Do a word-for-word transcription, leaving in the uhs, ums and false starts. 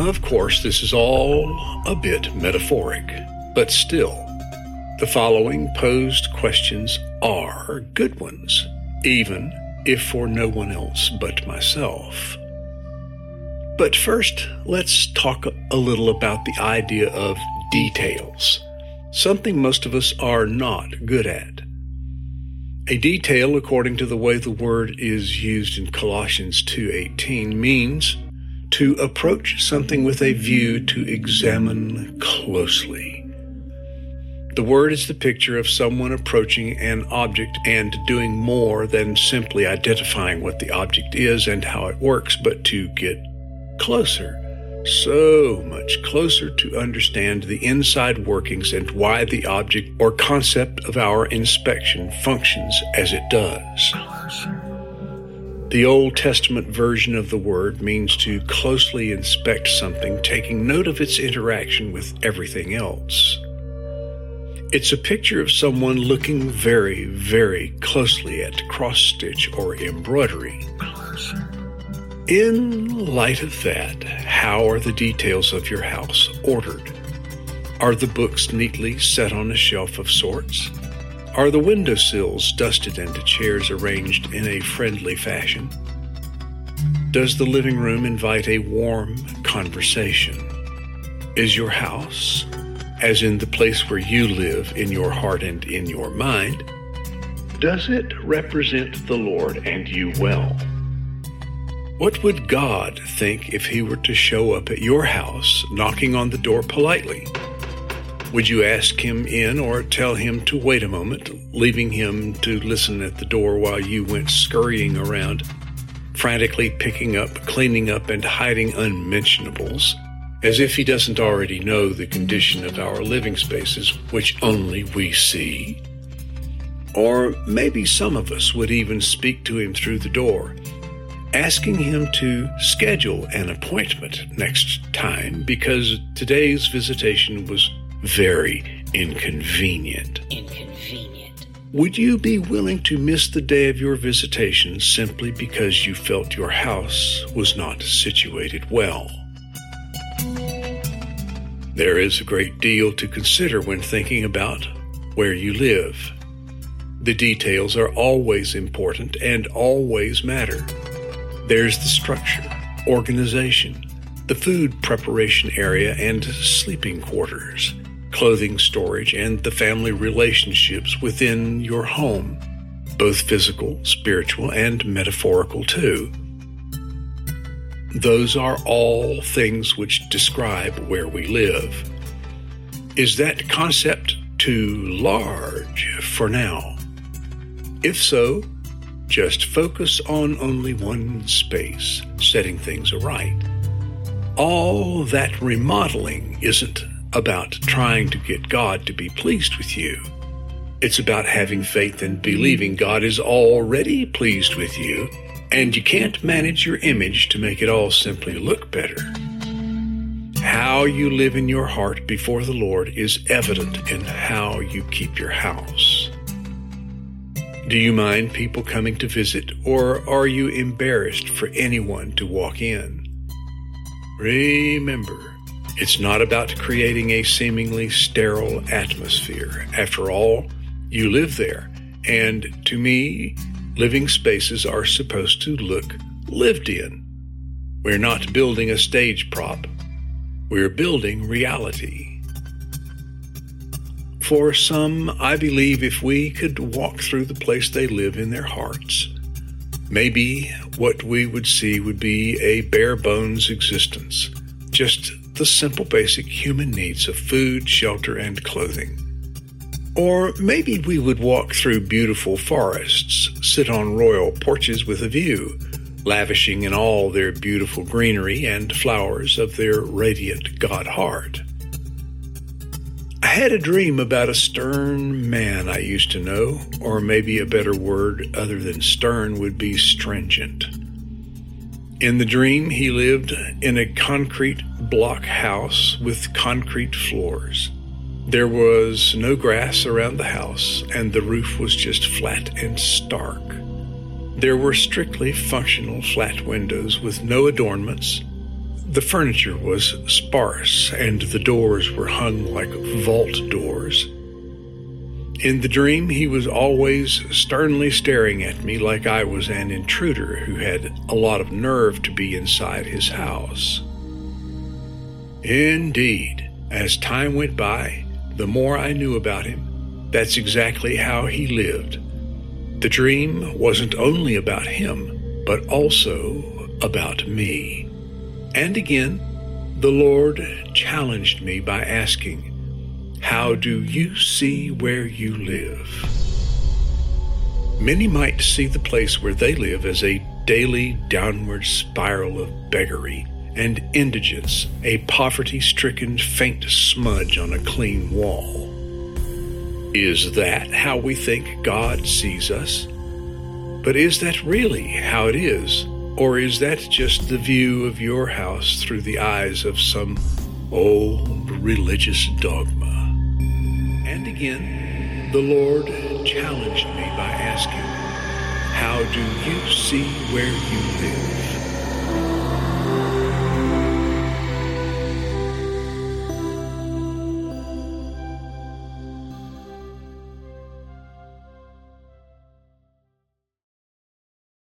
Of course, this is all a bit metaphoric, but still, the following posed questions are good ones, even if for no one else but myself. But first, let's talk a little about the idea of details, something most of us are not good at. A detail, according to the way the word is used in Colossians two eighteen, means to approach something with a view to examine closely. The word is the picture of someone approaching an object and doing more than simply identifying what the object is and how it works, but to get closer, so much closer to understand the inside workings and why the object or concept of our inspection functions as it does. The Old Testament version of the word means to closely inspect something, taking note of its interaction with everything else. It's a picture of someone looking very, very closely at cross-stitch or embroidery. In light of that, how are the details of your house ordered? Are the books neatly set on a shelf of sorts? Are the windowsills dusted and the chairs arranged in a friendly fashion? Does the living room invite a warm conversation? Is your house, as in the place where you live in your heart and in your mind, does it represent the Lord and you well? What would God think if he were to show up at your house, knocking on the door politely? Would you ask him in or tell him to wait a moment, leaving him to listen at the door while you went scurrying around, frantically picking up, cleaning up, and hiding unmentionables, as if he doesn't already know the condition of our living spaces, which only we see? Or maybe some of us would even speak to him through the door, asking him to schedule an appointment next time because today's visitation was very inconvenient. Inconvenient. Would you be willing to miss the day of your visitation simply because you felt your house was not situated well? There is a great deal to consider when thinking about where you live. The details are always important and always matter. There's the structure, organization, the food preparation area and sleeping quarters, clothing storage, and the family relationships within your home, both physical, spiritual, and metaphorical too. Those are all things which describe where we live. Is that concept too large for now? If so, just focus on only one space, setting things aright. All that remodeling isn't about trying to get God to be pleased with you. It's about having faith and believing God is already pleased with you, and you can't manage your image to make it all simply look better. How you live in your heart before the Lord is evident in how you keep your house. Do you mind people coming to visit, or are you embarrassed for anyone to walk in? Remember, it's not about creating a seemingly sterile atmosphere. After all, you live there, and to me, living spaces are supposed to look lived in. We're not building a stage prop. We're building reality. For some, I believe if we could walk through the place they live in their hearts, maybe what we would see would be a bare bones existence, just the simple basic human needs of food, shelter, and clothing. Or maybe we would walk through beautiful forests, sit on royal porches with a view, lavishing in all their beautiful greenery and flowers of their radiant God heart. I had a dream about a stern man I used to know, or maybe a better word other than stern would be stringent. In the dream, he lived in a concrete block house with concrete floors. There was no grass around the house, and the roof was just flat and stark. There were strictly functional flat windows with no adornments. The furniture was sparse, and the doors were hung like vault doors. In the dream, he was always sternly staring at me like I was an intruder who had a lot of nerve to be inside his house. Indeed, as time went by, the more I knew about him, that's exactly how he lived. The dream wasn't only about him, but also about me. And again, the Lord challenged me by asking, "How do you see where you live?" Many might see the place where they live as a daily downward spiral of beggary and indigence, a poverty-stricken faint smudge on a clean wall. Is that how we think God sees us? But is that really how it is? Or is that just the view of your house through the eyes of some old religious dogma? And again, the Lord challenged me by asking, "How do you see where you live?"